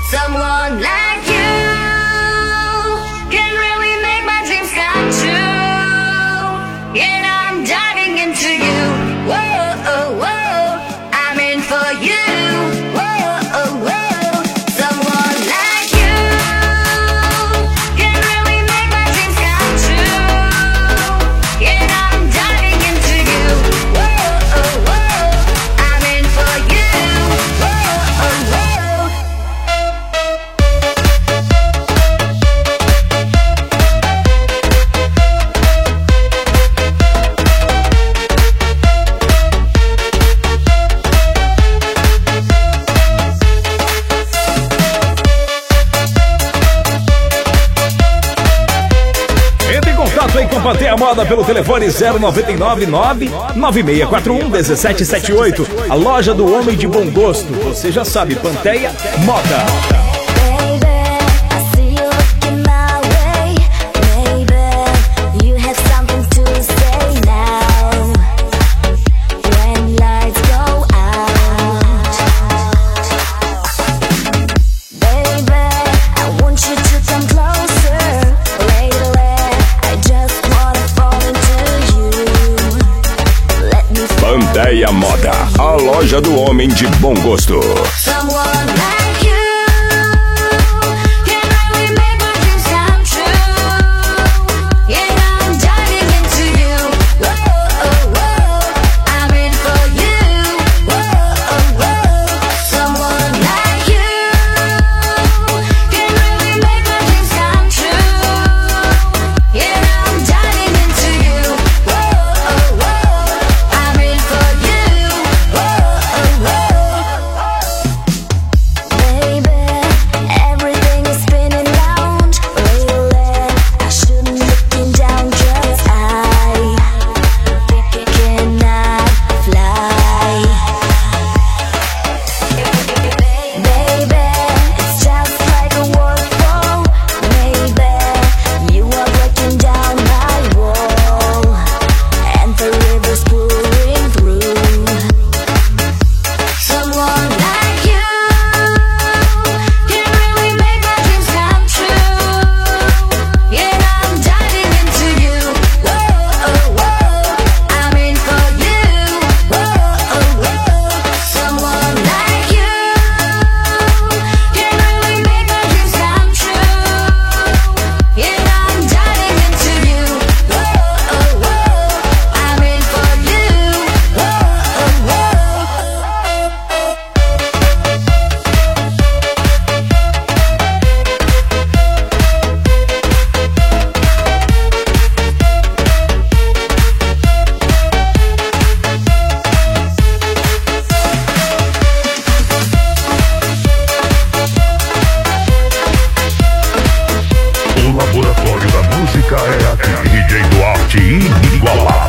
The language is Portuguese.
Someone like you can really make my dreams come true. And I'm diving into you. Whoa, whoa, I'm in for you. Whoa, whoa, someone like you can really make my dreams come true. And I'm diving into you. Whoa, whoa, I'm in for you. Whoa, whoa. Em Companhia Moda pelo telefone 099-9641-1778. A loja do homem de bom gosto. Você já sabe, Panteia Moda. Panteia Moda, a loja do homem de bom gosto. Laboratório da Música é aqui. DJ Duarte inigualável.